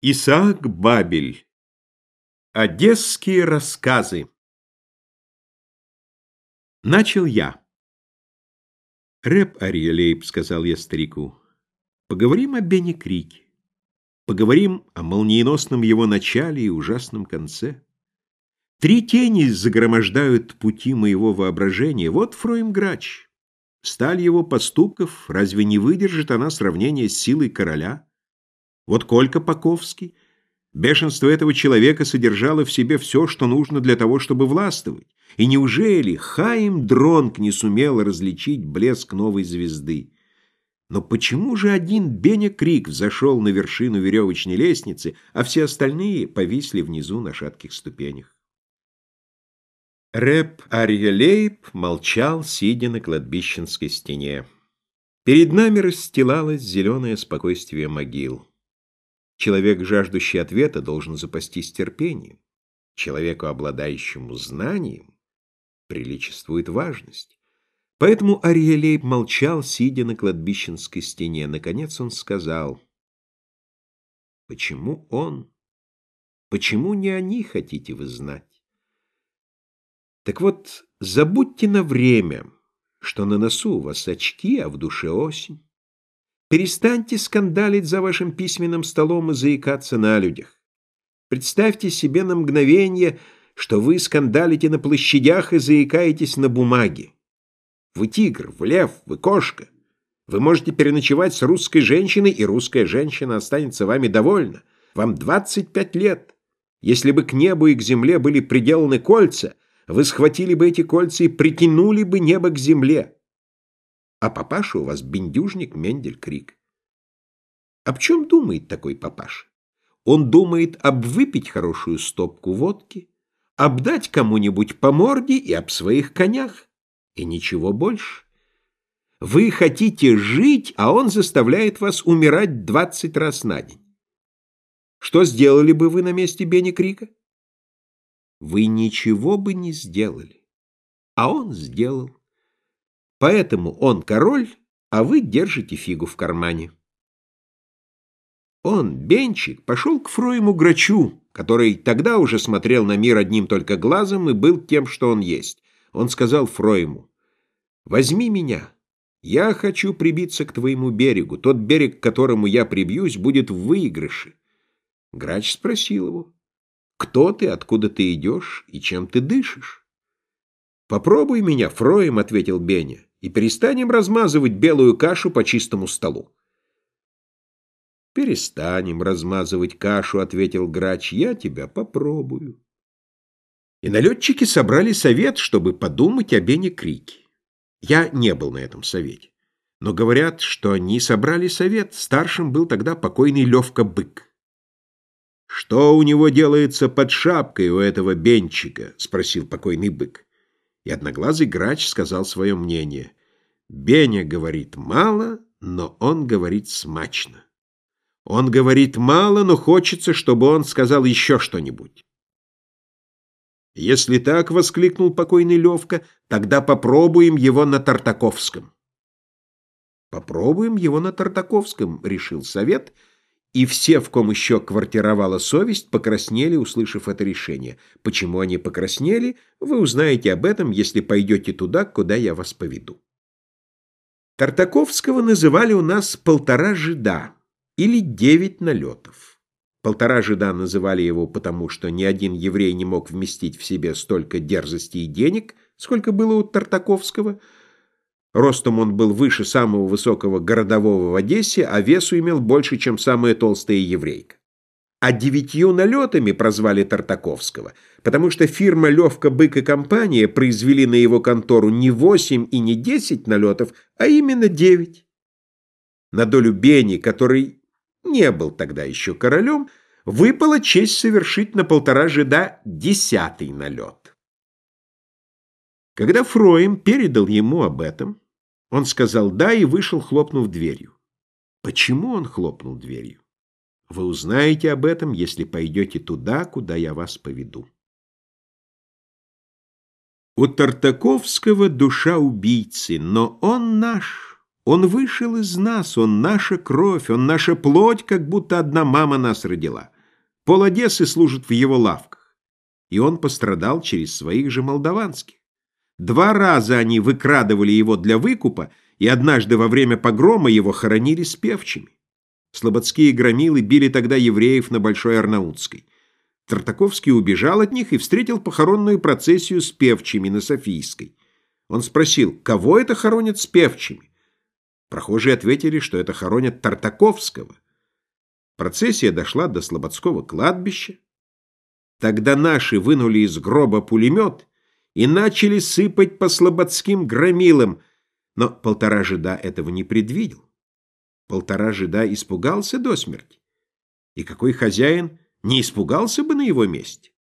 Исаак Бабель. Одесские рассказы. Начал я. «Рэп, Арье-Лейб, — сказал я старику, — поговорим о Бене Крике. Поговорим о молниеносном его начале и ужасном конце. Три тени загромождают пути моего воображения. Вот Фроем Грач. Сталь его поступков разве не выдержит она сравнения с силой короля? Вот Колька Паковский. Бешенство этого человека содержало в себе все, что нужно для того, чтобы властвовать. И неужели Хаим Дронг не сумел различить блеск новой звезды? Но почему же один Беня Крик взошел на вершину веревочной лестницы, а все остальные повисли внизу на шатких ступенях? Рэп Арье-Лейб молчал, сидя на кладбищенской стене. Перед нами расстилалось зеленое спокойствие могил. Человек, жаждущий ответа, должен запастись терпением. Человеку, обладающему знанием, приличествует важность. Поэтому Арье-Лейб молчал, сидя на кладбищенской стене. Наконец он сказал: «Почему он? Почему не они, хотите вы знать? Так вот, забудьте на время, что на носу у вас очки, а в душе осень. Перестаньте скандалить за вашим письменным столом и заикаться на людях. Представьте себе на мгновение, что вы скандалите на площадях и заикаетесь на бумаге. Вы тигр, вы лев, вы кошка. Вы можете переночевать с русской женщиной, и русская женщина останется вами довольна. Вам 25 лет. Если бы к небу и к земле были приделаны кольца, вы схватили бы эти кольца и притянули бы небо к земле. А папаша у вас бендюжник Мендель Крик. Об чем думает такой папаша? Он думает выпить хорошую стопку водки, обдать кому-нибудь по морде и об своих конях. И ничего больше. Вы хотите жить, а он заставляет вас умирать 20 раз на день. Что сделали бы вы на месте Бени Крика? Вы ничего бы не сделали, а он сделал. Поэтому он король, а вы держите фигу в кармане. Он, Бенчик, пошел к Фроему Грачу, который тогда уже смотрел на мир одним только глазом и был тем, что он есть. Он сказал Фроему: «Возьми меня, я хочу прибиться к твоему берегу. Тот берег, к которому я прибьюсь, будет в выигрыше». Грач спросил его: «Кто ты, откуда ты идешь и чем ты дышишь?» «Попробуй меня, Фроем, — ответил Беня, — и перестанем размазывать белую кашу по чистому столу». «Перестанем размазывать кашу, — ответил Грач, — я тебя попробую». И налетчики собрали совет, чтобы подумать о Бене Крике. Я не был на этом совете, но говорят, что они собрали совет. Старшим был тогда покойный Левка Бык. «Что у него делается под шапкой у этого Бенчика?» — спросил покойный Бык. И одноглазый Грач сказал свое мнение. «Беня говорит мало, но он говорит смачно. Он говорит мало, но хочется, чтобы он сказал еще что-нибудь». «Если так, — воскликнул покойный Левка, — тогда попробуем его на Тартаковском». «Попробуем его на Тартаковском, — решил совет, — и все, в ком еще квартировала совесть, покраснели, услышав это решение. Почему они покраснели, вы узнаете об этом, если пойдете туда, куда я вас поведу. Тартаковского называли у нас 1,5 жида или 9 налетов. 1,5 жида называли его потому, что ни один еврей не мог вместить в себе столько дерзости и денег, сколько было у Тартаковского. Ростом он был выше самого высокого городового в Одессе, а весу имел больше, чем самая толстая еврейка. А 9 налетами прозвали Тартаковского, потому что фирма «Левка, Бык и компания» произвели на его контору не 8 и не 10 налетов, а именно 9. На долю Бени, который не был тогда еще королем, выпала честь совершить на 1,5 жида 10-й налет. Когда Фроем передал ему об этом, он сказал «да» и вышел, хлопнув дверью. Почему он хлопнул дверью? Вы узнаете об этом, если пойдете туда, куда я вас поведу. У Тартаковского душа убийцы, но он наш, Он вышел из нас, он наша кровь, он наша плоть, как будто одна мама нас родила. Пол Одессы служит в его лавках. И он пострадал через своих же молдаванских. 2 раза они выкрадывали его для выкупа, и однажды во время погрома его хоронили с певчими. Слободские громилы били тогда евреев на Большой Арнаутской. Тартаковский убежал от них и встретил похоронную процессию с певчими на Софийской. Он спросил, кого это хоронят с певчими? Прохожие ответили, что это хоронят Тартаковского. Процессия дошла до Слободского кладбища. Тогда наши вынули из гроба пулемет и начали сыпать по слободским громилам, но 1,5 жида этого не предвидел. 1,5 жида испугался до смерти. И какой хозяин не испугался бы на его месте?